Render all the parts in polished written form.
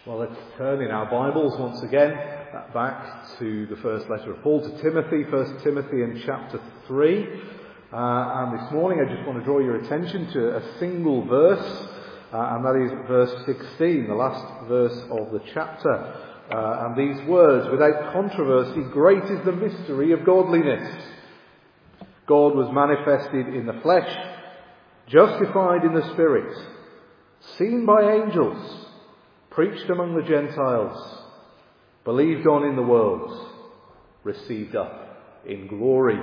Well, let's turn in our Bibles once again back to the first letter of Paul to Timothy, 1 Timothy in chapter 3. And this morning I just want to draw your attention to a single verse, and that is verse 16, the last verse of the chapter. And these words, without controversy, great is the mystery of godliness. God was manifested in the flesh, justified in the Spirit, seen by angels, preached among the Gentiles, believed on in the world, received up in glory.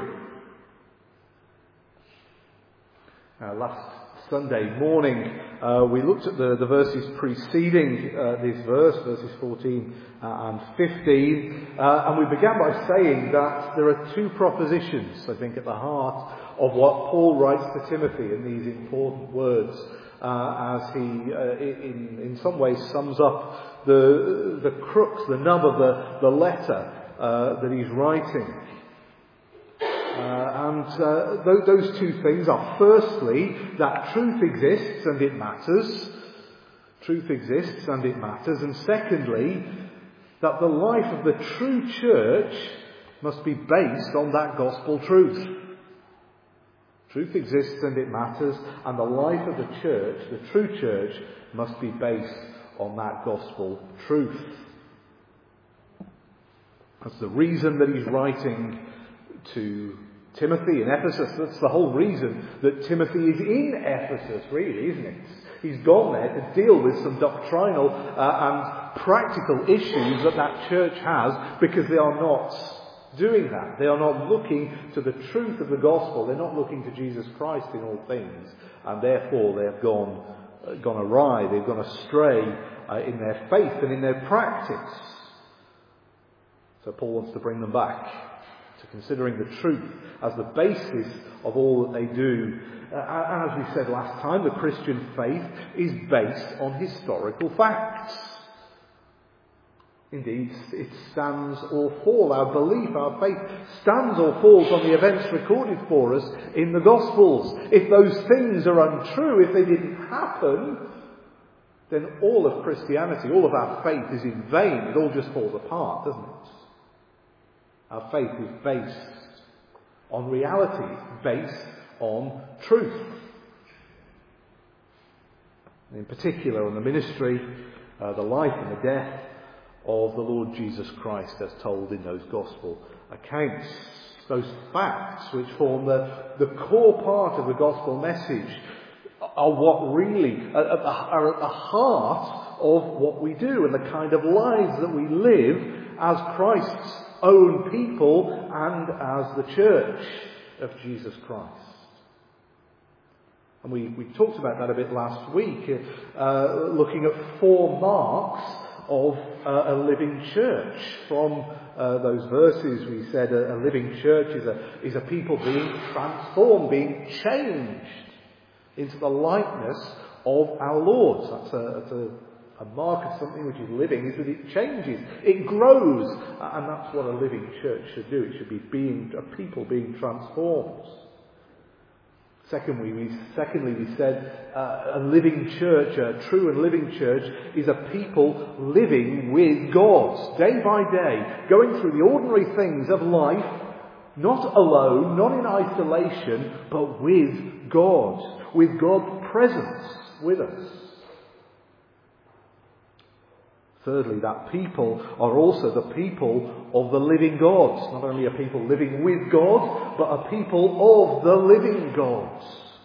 Last Sunday morning we looked at the verses preceding this verse, verses 14 and 15, and we began by saying that there are two propositions, I think, at the heart of what Paul writes to Timothy in these important words, as he in some ways sums up the crux, the nub of the letter that he's writing. And those two things are, firstly, that truth exists and it matters. Truth exists and it matters. And secondly, that the life of the true church must be based on that gospel truth. Truth exists and it matters, and the life of the church, the true church, must be based on that gospel truth. That's the reason that he's writing to Timothy in Ephesus. That's the whole reason that Timothy is in Ephesus, really, isn't it? He's gone there to deal with some doctrinal and practical issues that church has, because they are not doing that. They are not looking to the truth of the gospel. They're not looking to Jesus Christ in all things, and therefore they have gone awry. They've gone astray in their faith and in their practice. So Paul wants to bring them back to considering the truth as the basis of all that they do. And as we said last time, the Christian faith is based on historical facts. Indeed, it stands or falls, our belief, our faith stands or falls on the events recorded for us in the Gospels. If those things are untrue, if they didn't happen, then all of Christianity, all of our faith is in vain. It all just falls apart, doesn't it? Our faith is based on reality, based on truth. In particular, on the ministry, the life and the death of the Lord Jesus Christ as told in those gospel accounts. Those facts which form the core part of the gospel message are what really are at the heart of what we do and the kind of lives that we live as Christ's own people and as the church of Jesus Christ. And we talked about that a bit last week, looking at 4 marks of a living church. From those verses we said a living church is a people being transformed, being changed into the likeness of our Lord. That's a mark of something which is living, is that it changes, it grows, and that's what a living church should do. It should be a people being transformed. Secondly, we said a living church, a true and living church, is a people living with God, day by day, going through the ordinary things of life, not alone, not in isolation, but with God's presence with us. Thirdly, that people are also the people of the living God. Not only a people living with God, but a people of the living God.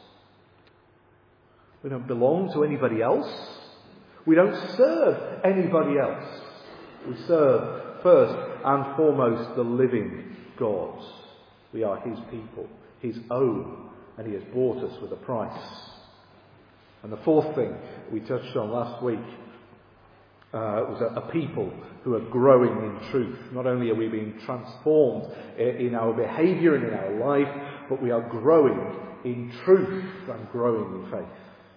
We don't belong to anybody else. We don't serve anybody else. We serve first and foremost the living God. We are His people, His own, and He has bought us with a price. And the fourth thing we touched on last week was a people who are growing in truth. Not only are we being transformed in our behaviour and in our life, but we are growing in truth and growing in faith.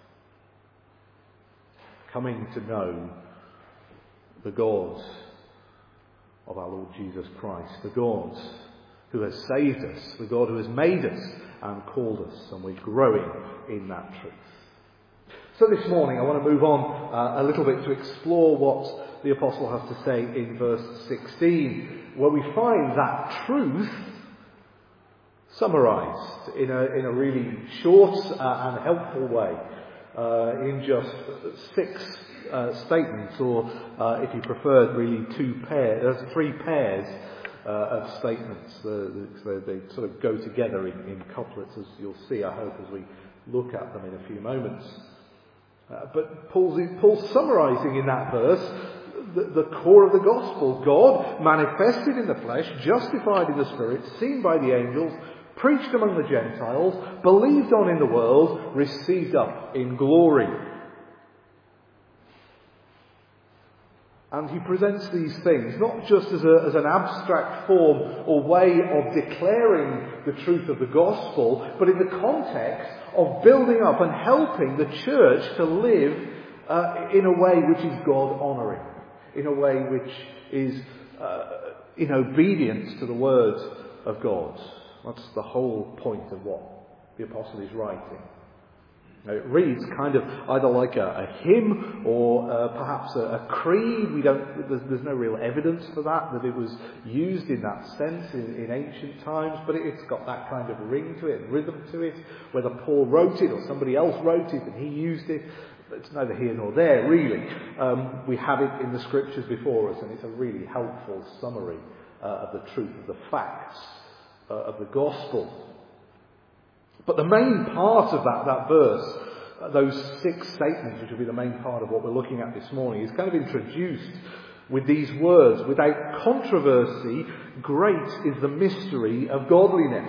Coming to know the God of our Lord Jesus Christ, the God who has saved us, the God who has made us and called us, and we're growing in that truth. So this morning I want to move on a little bit to explore what the Apostle has to say in verse 16, where we find that truth summarised in a really short and helpful way in just 6 statements, or if you prefer, really 3 pairs of statements. They sort of go together in couplets, as you'll see, I hope, as we look at them in a few moments. But Paul's summarising in that verse the core of the gospel. God manifested in the flesh, justified in the Spirit, seen by the angels, preached among the Gentiles, believed on in the world, received up in glory. And he presents these things not just as an abstract form or way of declaring the truth of the gospel, but in the context of building up and helping the church to live in a way which is God-honouring, in a way which is in obedience to the word of God. That's the whole point of what the apostle is writing. Now, it reads kind of either like a hymn or perhaps a creed. There's no real evidence for that it was used in that sense in ancient times, but it's got that kind of ring to it, rhythm to it. Whether Paul wrote it or somebody else wrote it and he used it, it's neither here nor there, really. We have it in the scriptures before us, and it's a really helpful summary of the truth, of the facts of the gospel. But the main part of that verse, those 6 statements, which will be the main part of what we're looking at this morning, is kind of introduced with these words: without controversy, great is the mystery of godliness.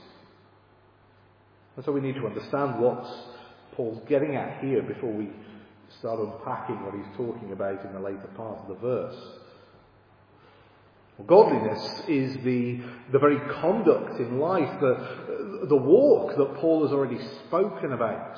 And so we need to understand what Paul's getting at here before we start unpacking what he's talking about in the later part of the verse. Well, godliness is the very conduct in life, the walk that Paul has already spoken about.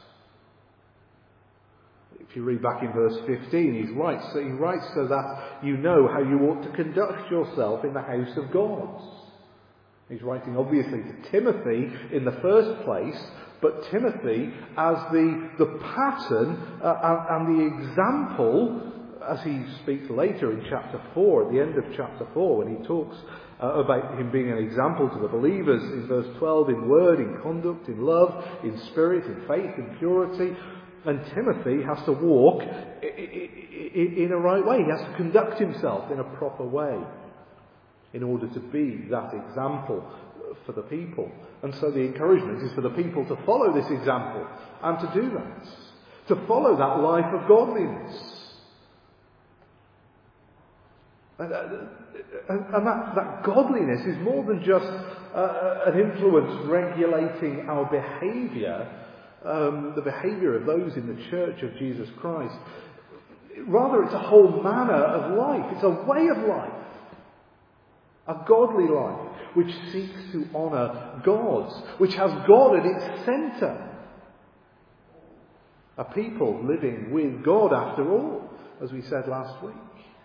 If you read back in verse 15, he writes so that you know how you ought to conduct yourself in the house of God. He's writing obviously to Timothy in the first place, but Timothy as the pattern and the example, as he speaks later in chapter 4, at the end of chapter 4, when he talks about him being an example to the believers in verse 12, in word, in conduct, in love, in spirit, in faith, in purity. And Timothy has to walk in a right way. He has to conduct himself in a proper way in order to be that example for the people. And so the encouragement is for the people to follow this example and to do that, to follow that life of godliness. And that godliness is more than just an influence regulating our behaviour, the behaviour of those in the Church of Jesus Christ. Rather, it's a whole manner of life. It's a way of life. A godly life which seeks to honour God, which has God at its centre. A people living with God after all, as we said last week.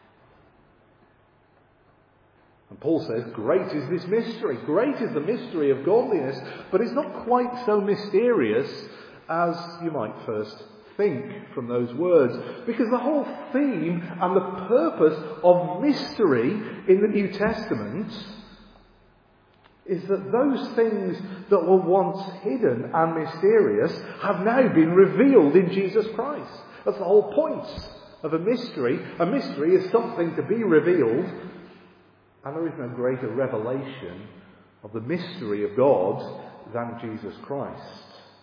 And Paul says, great is this mystery. Great is the mystery of godliness, but it's not quite so mysterious as you might first think from those words. Because the whole theme and the purpose of mystery in the New Testament is that those things that were once hidden and mysterious have now been revealed in Jesus Christ. That's the whole point of a mystery. A mystery is something to be revealed. And there is no greater revelation of the mystery of God than Jesus Christ.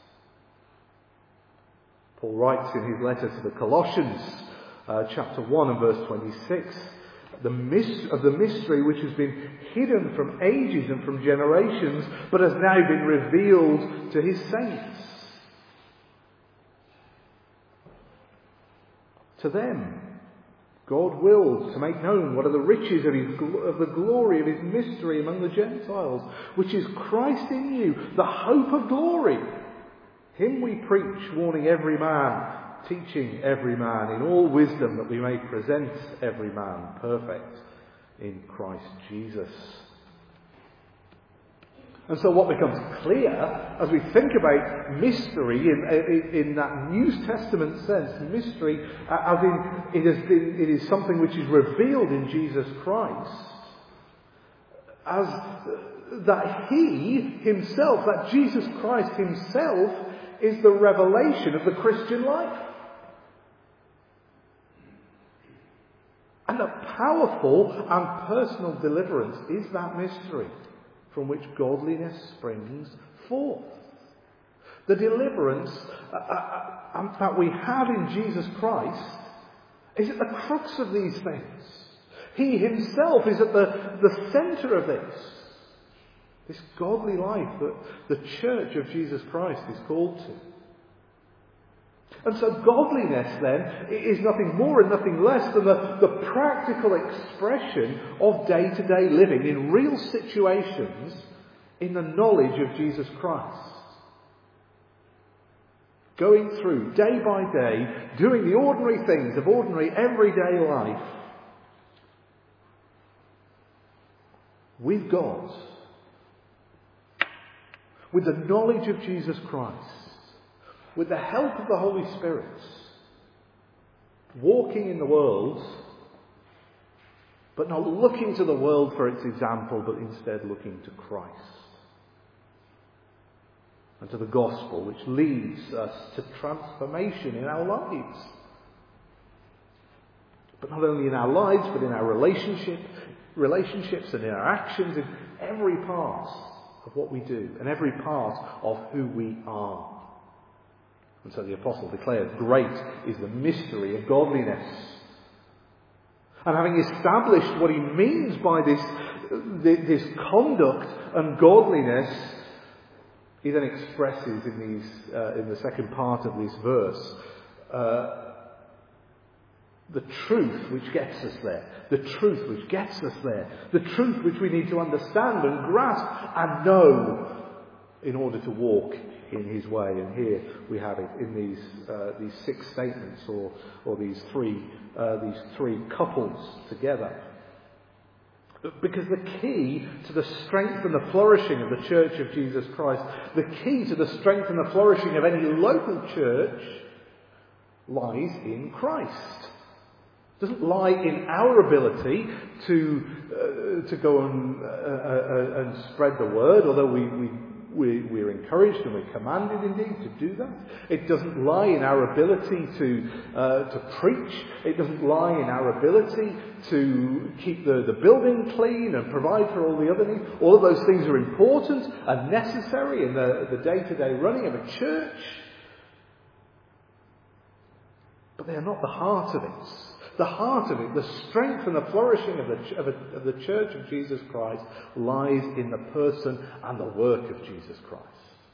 Paul writes in his letter to the Colossians, chapter 1 and verse 26, of the mystery which has been hidden from ages and from generations, but has now been revealed to his saints. To them, God willed to make known what are the riches of the glory of his mystery among the Gentiles, which is Christ in you, the hope of glory. Him we preach, warning every man, teaching every man in all wisdom, that we may present every man perfect in Christ Jesus. And so what becomes clear as we think about mystery in that New Testament sense, mystery as in it is something which is revealed in Jesus Christ, as that He Himself, that Jesus Christ Himself is the revelation of the Christian life. And a powerful and personal deliverance is that mystery from which godliness springs forth. The deliverance that we have in Jesus Christ is at the crux of these things. He Himself is at the centre of this godly life that the Church of Jesus Christ is called to. And so godliness then is nothing more and nothing less than the practical expression of day-to-day living in real situations in the knowledge of Jesus Christ. Going through day by day, doing the ordinary things of ordinary everyday life with God, with the knowledge of Jesus Christ, with the help of the Holy Spirit, walking in the world, but not looking to the world for its example, but instead looking to Christ and to the gospel, which leads us to transformation in our lives. But not only in our lives, but in our relationships and in our actions, in every part of what we do and every part of who we are. And so the apostle declares, great is the mystery of godliness. And having established what he means by this conduct and godliness, he then expresses in the second part of this verse the truth which gets us there. The truth which gets us there. The truth which we need to understand and grasp and know in order to walk in His way. And here we have it in these 6 statements, or these three couples together. Because the key to the strength and the flourishing of the Church of Jesus Christ, the key to the strength and the flourishing of any local church, lies in Christ. It doesn't lie in our ability to go and spread the word, although we're encouraged and we're commanded indeed to do that. It doesn't lie in our ability to preach. It doesn't lie in our ability to keep the building clean and provide for all the other needs. All of those things are important and necessary in the day-to-day running of a church. But they are not the heart of it. The heart of it, the strength and the flourishing of the Church of Jesus Christ, lies in the person and the work of Jesus Christ.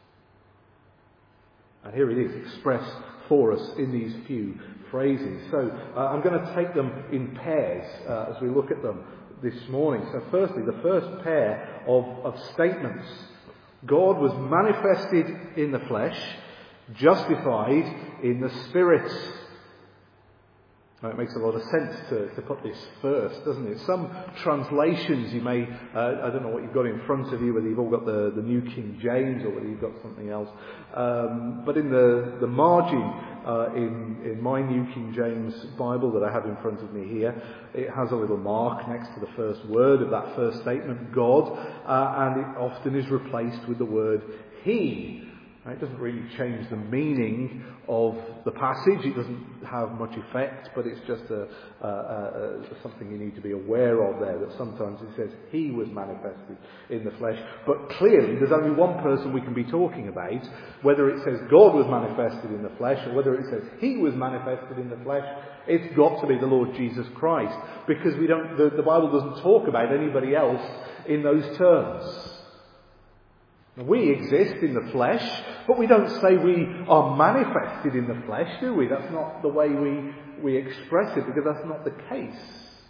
And here it is expressed for us in these few phrases. So I'm going to take them in pairs as we look at them this morning. So firstly, the first pair of statements. God was manifested in the flesh, justified in the Spirit. Now, it makes a lot of sense to put this first, doesn't it? Some translations you may, I don't know what you've got in front of you, whether you've all got the New King James or whether you've got something else. But in the margin in my New King James Bible that I have in front of me here, it has a little mark next to the first word of that first statement, God, and it often is replaced with the word He. It doesn't really change the meaning of the passage. It doesn't have much effect, but it's just something you need to be aware of there, that sometimes it says He was manifested in the flesh. But clearly there's only one person we can be talking about, whether it says God was manifested in the flesh or whether it says He was manifested in the flesh. It's got to be the Lord Jesus Christ, because the Bible doesn't talk about anybody else in those terms. We exist in the flesh, but we don't say we are manifested in the flesh, do we? That's not the way we express it, because that's not the case.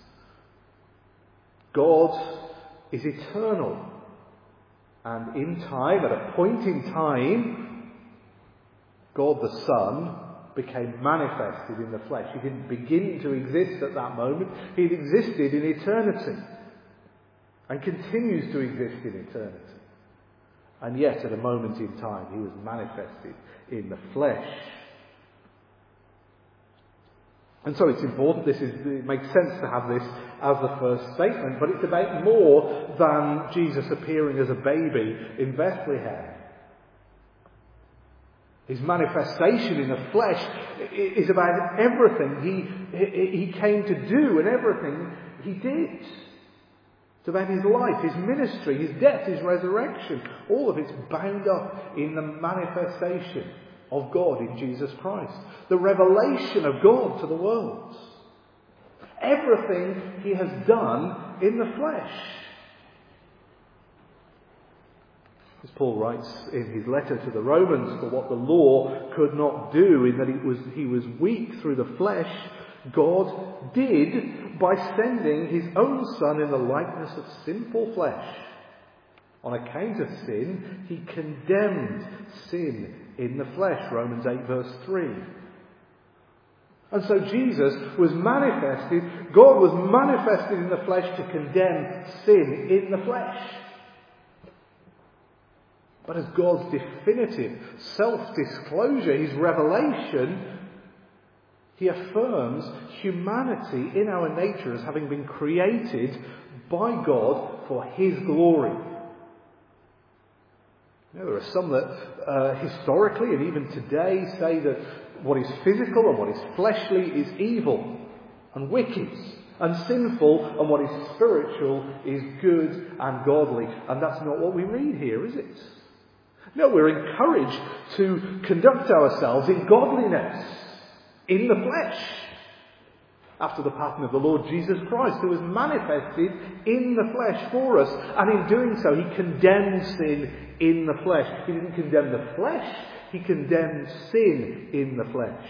God is eternal. And in time, at a point in time, God the Son became manifested in the flesh. He didn't begin to exist at that moment. He had existed in eternity and continues to exist in eternity. And yet, at a moment in time, he was manifested in the flesh. And so it's important, it makes sense to have this as the first statement, but it's about more than Jesus appearing as a baby in Bethlehem. His manifestation in the flesh is about everything he came to do and everything he did. It's about his life, his ministry, his death, his resurrection. All of it's bound up in the manifestation of God in Jesus Christ. The revelation of God to the world. Everything he has done in the flesh. As Paul writes in his letter to the Romans, for what the law could not do, in that he was weak through the flesh, God did by sending his own Son in the likeness of sinful flesh. On account of sin, he condemned sin in the flesh. Romans 8 verse 3. And so Jesus was manifested, God was manifested in the flesh to condemn sin in the flesh. But as God's definitive self-disclosure, his revelation, he affirms humanity in our nature as having been created by God for his glory. You know, there are some that historically and even today say that what is physical and what is fleshly is evil and wicked and sinful, and what is spiritual is good and godly. And that's not what we read here, is it? No, we're encouraged to conduct ourselves in godliness, in the flesh, after the pattern of the Lord Jesus Christ, who was manifested in the flesh for us. And in doing so, he condemned sin in the flesh. He didn't condemn the flesh, he condemned sin in the flesh.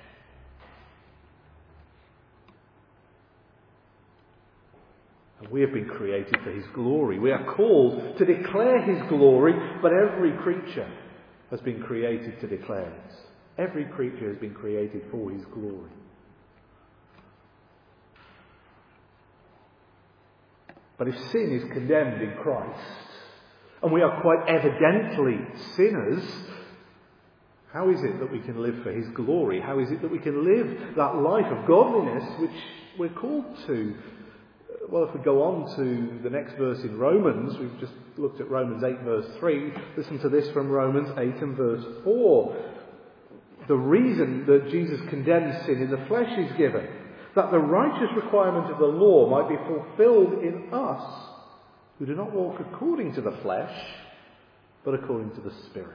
And we have been created for his glory. We are called to declare his glory, but every creature has been created to declare it. Every creature has been created for his glory. But if sin is condemned in Christ, and we are quite evidently sinners, how is it that we can live for his glory? How is it that we can live that life of godliness which we're called to? Well, if we go on to the next verse in Romans, we've just looked at Romans 8 verse 3. Listen to this from Romans 8 and verse 4. The reason that Jesus condemns sin in the flesh is given, that the righteous requirement of the law might be fulfilled in us, who do not walk according to the flesh, but according to the Spirit.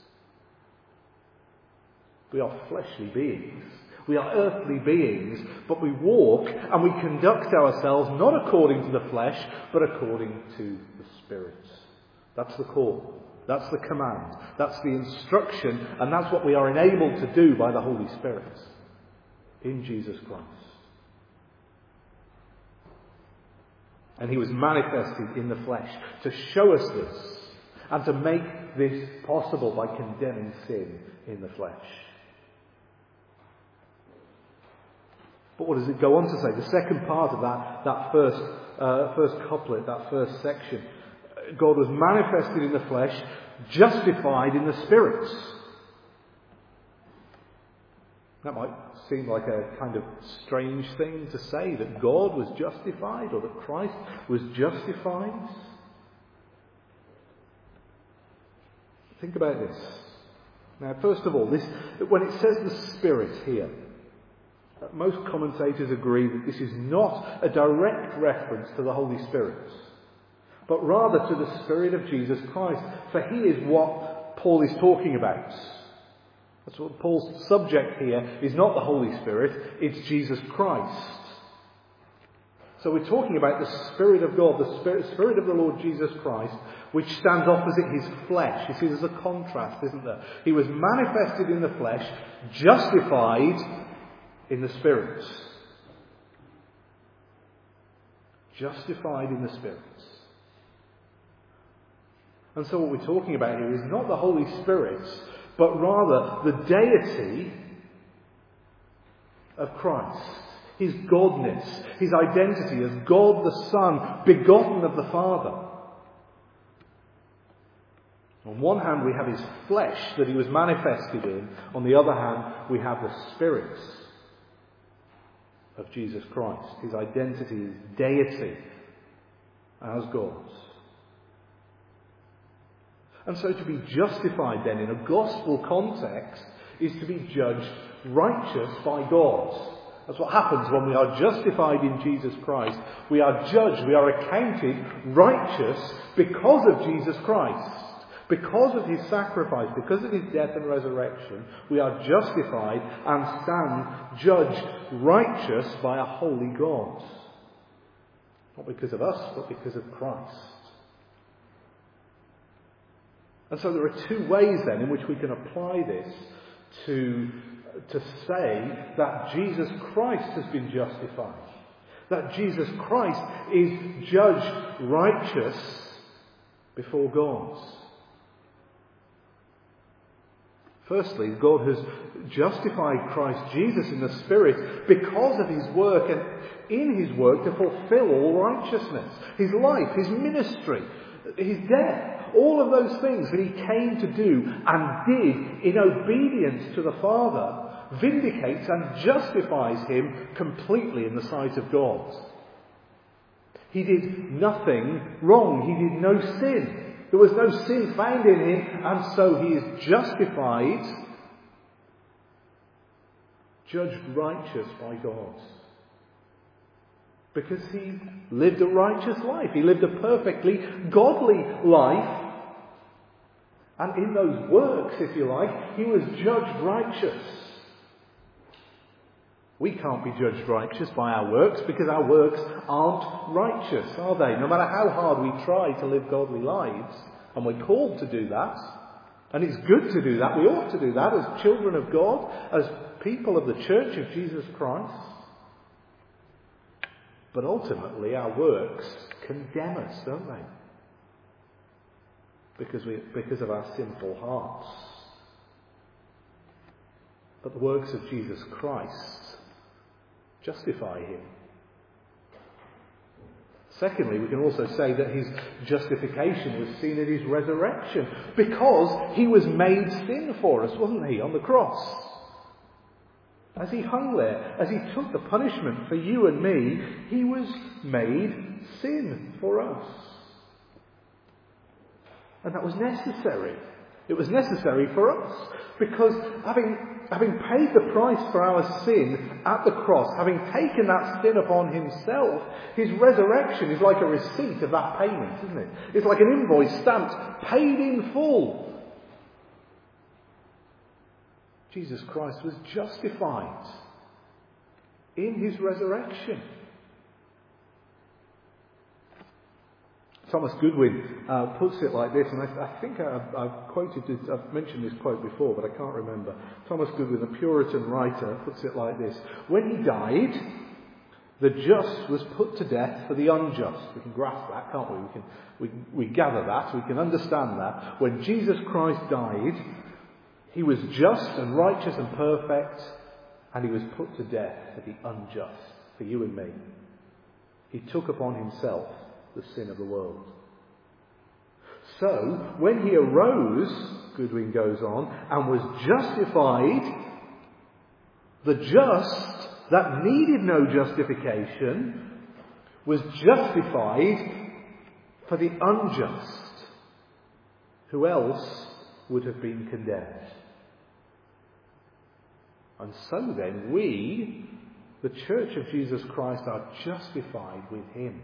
We are fleshly beings. We are earthly beings, but we walk and we conduct ourselves not according to the flesh, but according to the Spirit. That's the call. That's the command. That's the instruction, and that's what we are enabled to do by the Holy Spirit in Jesus Christ. And he was manifested in the flesh to show us this and to make this possible by condemning sin in the flesh. But what does it go on to say? The second part of that first couplet, that first section. God was manifested in the flesh, justified in the Spirit. That might seem like a kind of strange thing to say, that God was justified or that Christ was justified. Think about this. Now, first of all, when it says the Spirit here, most commentators agree that this is not a direct reference to the Holy Spirit, but rather to the Spirit of Jesus Christ. For he is what Paul is talking about. That's what Paul's subject here is, not the Holy Spirit, it's Jesus Christ. So we're talking about the Spirit of God, the Spirit of the Lord Jesus Christ, which stands opposite his flesh. You see, there's a contrast, isn't there? He was manifested in the flesh, justified in the Spirit. Justified in the Spirit. And so what we're talking about here is not the Holy Spirit, but rather the deity of Christ. His godness, his identity as God the Son, begotten of the Father. On one hand, we have his flesh that he was manifested in. On the other hand, we have the Spirit of Jesus Christ. His identity, his deity as God. And so to be justified then in a gospel context is to be judged righteous by God. That's what happens when we are justified in Jesus Christ. We are judged, we are accounted righteous because of Jesus Christ. Because of his sacrifice, because of his death and resurrection, we are justified and stand judged righteous by a holy God. Not because of us, but because of Christ. And so there are two ways then in which we can apply this to say that Jesus Christ has been justified. That Jesus Christ is judged righteous before God. Firstly, God has justified Christ Jesus in the Spirit because of his work and in his work to fulfill all righteousness. His life, his ministry, his death. All of those things that he came to do and did in obedience to the Father vindicates and justifies him completely in the sight of God. He did nothing wrong. He did no sin. There was no sin found in him, and so he is justified, judged righteous by God. Because he lived a righteous life. He lived a perfectly godly life. And in those works, if you like, he was judged righteous. We can't be judged righteous by our works because our works aren't righteous, are they? No matter how hard we try to live godly lives, and we're called to do that, and it's good to do that, we ought to do that as children of God, as people of the Church of Jesus Christ. But ultimately our works condemn us, don't they? Because of our sinful hearts. But the works of Jesus Christ justify him. Secondly, we can also say that his justification was seen at his resurrection, because he was made sin for us, wasn't he, on the cross? As he hung there, as he took the punishment for you and me, he was made sin for us. And that was necessary. It was necessary for us, because having paid the price for our sin at the cross, having taken that sin upon himself, his resurrection is like a receipt of that payment, isn't it? It's like an invoice stamped, paid in full. Jesus Christ was justified in his resurrection. Thomas Goodwin puts it like this, and I think I've mentioned this quote before, but I can't remember. Thomas Goodwin, the Puritan writer, puts it like this: when he died, the just was put to death for the unjust. We can grasp that, can't we? We gather that, we can understand that. When Jesus Christ died, he was just and righteous and perfect, and he was put to death for the unjust, for you and me. He took upon himself the sin of the world. So, when he arose, Goodwin goes on, and was justified, the just that needed no justification was justified for the unjust, who else would have been condemned. And so then we, the Church of Jesus Christ, are justified with him.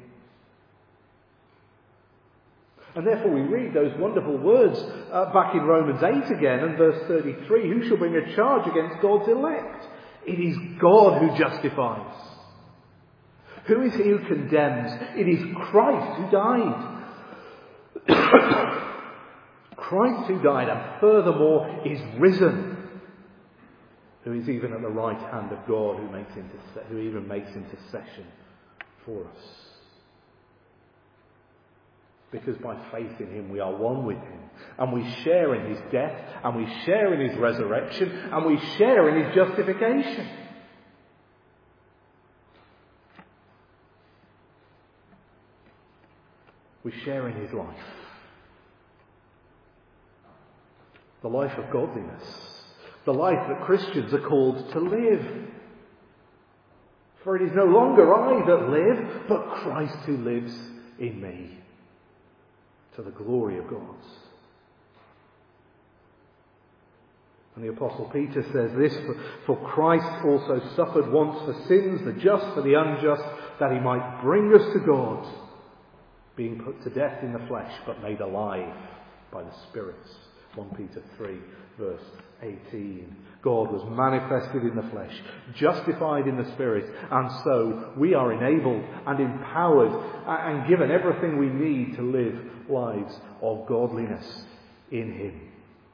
And therefore we read those wonderful words back in Romans 8 again, and verse 33, who shall bring a charge against God's elect? It is God who justifies. Who is he who condemns? It is Christ who died. Christ who died and furthermore is risen, who is even at the right hand of God, who even makes intercession for us. Because by faith in him we are one with him, and we share in his death, and we share in his resurrection, and we share in his justification. We share in his life. the life of godliness, the life that Christians are called to live. For it is no longer I that live, but Christ who lives in me, to the glory of God. And the Apostle Peter says this, for Christ also suffered once for sins, the just for the unjust, that he might bring us to God, being put to death in the flesh, but made alive by the Spirit. 1 Peter 3, verse 18. God was manifested in the flesh, justified in the Spirit, and so we are enabled and empowered and given everything we need to live lives of godliness in him.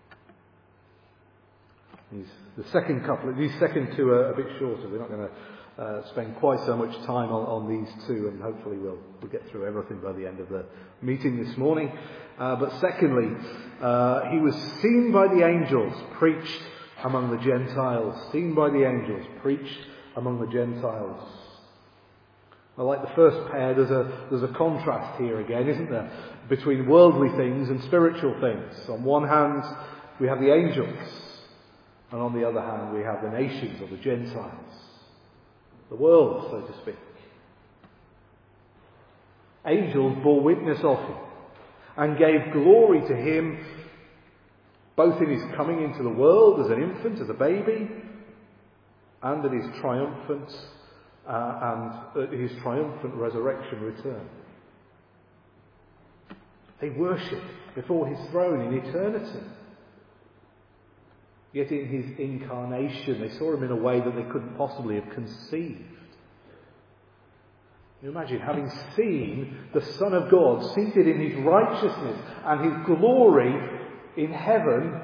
These second two are a bit shorter. We're not going to spend quite so much time on these two, and hopefully we'll get through everything by the end of the meeting this morning. But secondly, he was seen by the angels, preached among the Gentiles. Seen by the angels, preached among the Gentiles. Well, like the first pair, there's a contrast here again, isn't there? Between worldly things and spiritual things. On one hand, we have the angels. And on the other hand, we have the nations, or the Gentiles. The world, so to speak. Angels bore witness of him and gave glory to him, both in his coming into the world as an infant, as a baby, and at his triumphant resurrection return. They worship before his throne in eternity. Yet in his incarnation, they saw him in a way that they couldn't possibly have conceived. You imagine having seen the Son of God seated in his righteousness and his glory in heaven,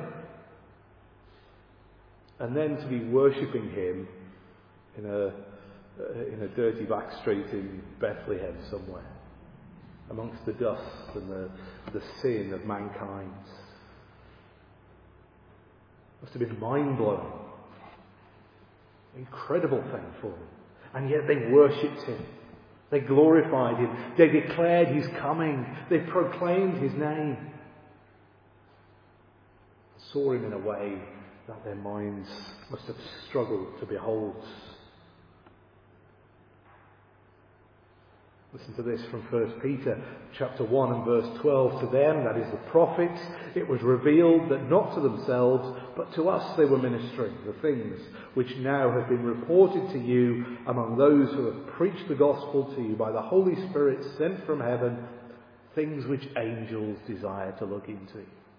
and then to be worshipping him in a dirty back street in Bethlehem somewhere, amongst the dust and the sin of mankind. Must have been mind-blowing. Incredible thing for them. And yet they worshipped him. They glorified him. They declared his coming. They proclaimed his name. Saw him in a way that their minds must have struggled to behold. Listen to this from 1 Peter chapter 1 and verse 12. To them, that is the prophets, it was revealed that not to themselves, but to us they were ministering the things which now have been reported to you among those who have preached the gospel to you by the Holy Spirit sent from heaven, things which angels desire to look into.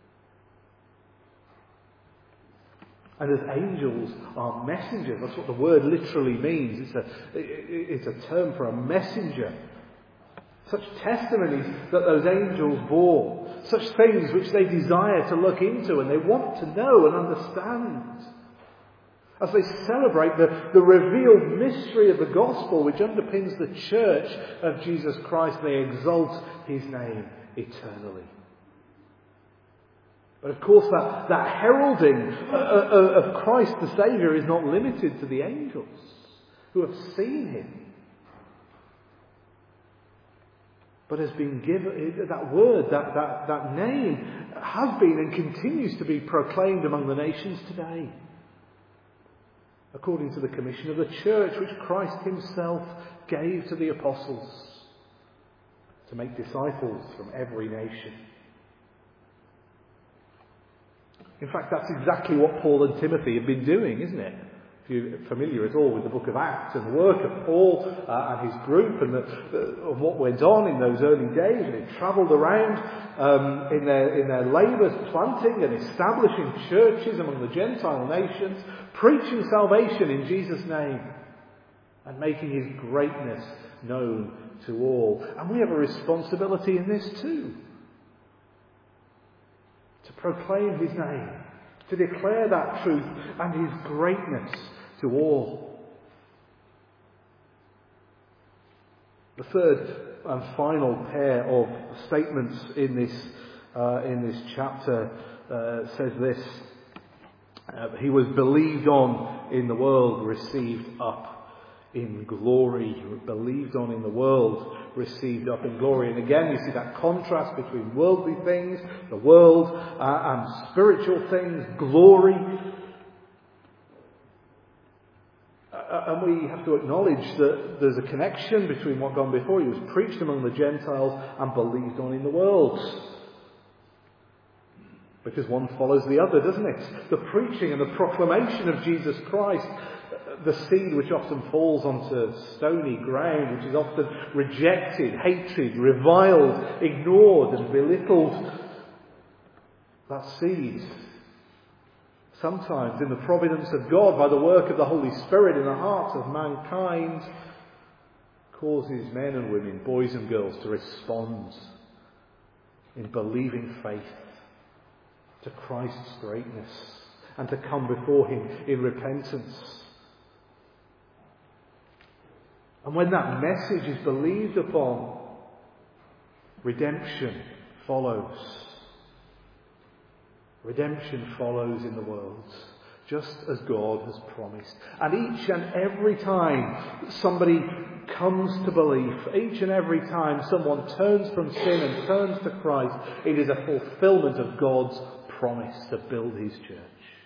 And as angels are messengers, that's what the word literally means. It's a term for a messenger. Such testimonies that those angels bore, such things which they desire to look into and they want to know and understand. As they celebrate the revealed mystery of the gospel which underpins the church of Jesus Christ, they exalt his name eternally. But of course that heralding of Christ the Saviour is not limited to the angels who have seen him. But has been given, that word, that name has been and continues to be proclaimed among the nations today. According to the commission of the church which Christ himself gave to the apostles to make disciples from every nation. In fact, that's exactly what Paul and Timothy have been doing, isn't it? If you're familiar at all with the book of Acts and the work of Paul and his group and of what went on in those early days, they travelled around in their labours, planting and establishing churches among the Gentile nations, preaching salvation in Jesus' name and making his greatness known to all. And we have a responsibility in this too, to proclaim his name, to declare that truth and his greatness to all. The third and final pair of statements in this chapter says this: he was believed on in the world, received up in glory, believed on in the world, received up in glory. And again, you see that contrast between worldly things, the world, and spiritual things, glory. And we have to acknowledge that there's a connection between what gone before. He was preached among the Gentiles and believed on in the world. Because one follows the other, doesn't it? The preaching and the proclamation of Jesus Christ, the seed which often falls onto stony ground, which is often rejected, hated, reviled, ignored and belittled. That seed, sometimes in the providence of God, by the work of the Holy Spirit in the hearts of mankind, causes men and women, boys and girls, to respond in believing faith to Christ's greatness and to come before Him in repentance. And when that message is believed upon, redemption follows. Redemption follows in the world, just as God has promised. And each and every time somebody comes to belief, each and every time someone turns from sin and turns to Christ, it is a fulfillment of God's promise to build His church.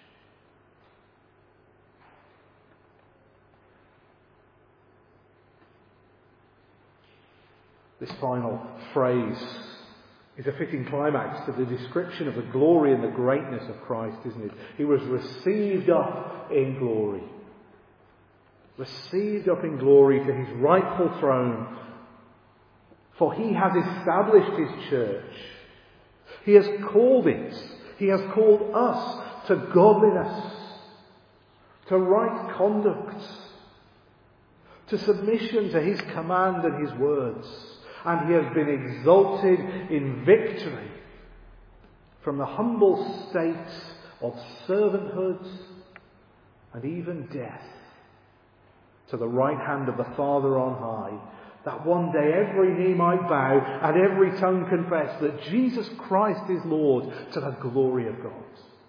This final phrase is a fitting climax to the description of the glory and the greatness of Christ, isn't it? He was received up in glory. Received up in glory to His rightful throne. For He has established His church. He has called it. He has called us to godliness, to right conduct, to submission to His command and His words. And He has been exalted in victory from the humble state of servanthood and even death to the right hand of the Father on high, that one day every knee might bow and every tongue confess that Jesus Christ is Lord, to the glory of God.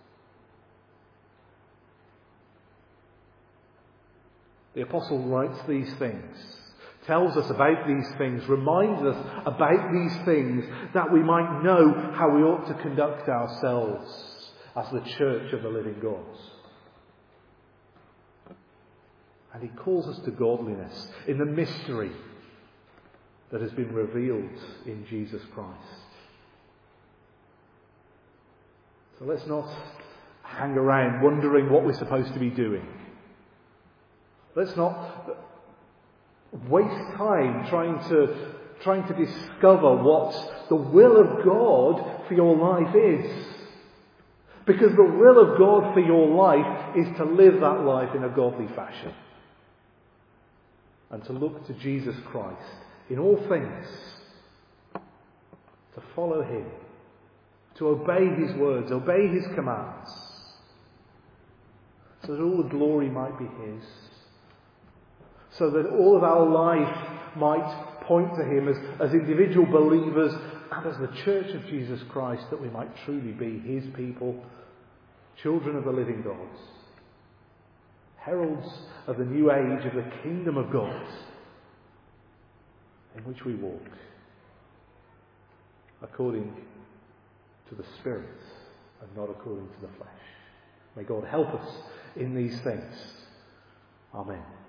The Apostle writes these things, tells us about these things, reminds us about these things, that we might know how we ought to conduct ourselves as the church of the living God. And He calls us to godliness in the mystery that has been revealed in Jesus Christ. So let's not hang around wondering what we're supposed to be doing. Let's not waste time trying to discover what the will of God for your life is. Because the will of God for your life is to live that life in a godly fashion. And to look to Jesus Christ in all things. To follow Him. To obey His words, obey His commands. So that all the glory might be His. So that all of our life might point to Him as individual believers and as the church of Jesus Christ, that we might truly be His people, children of the living God, heralds of the new age of the kingdom of God in which we walk according to the Spirit and not according to the flesh. May God help us in these things. Amen.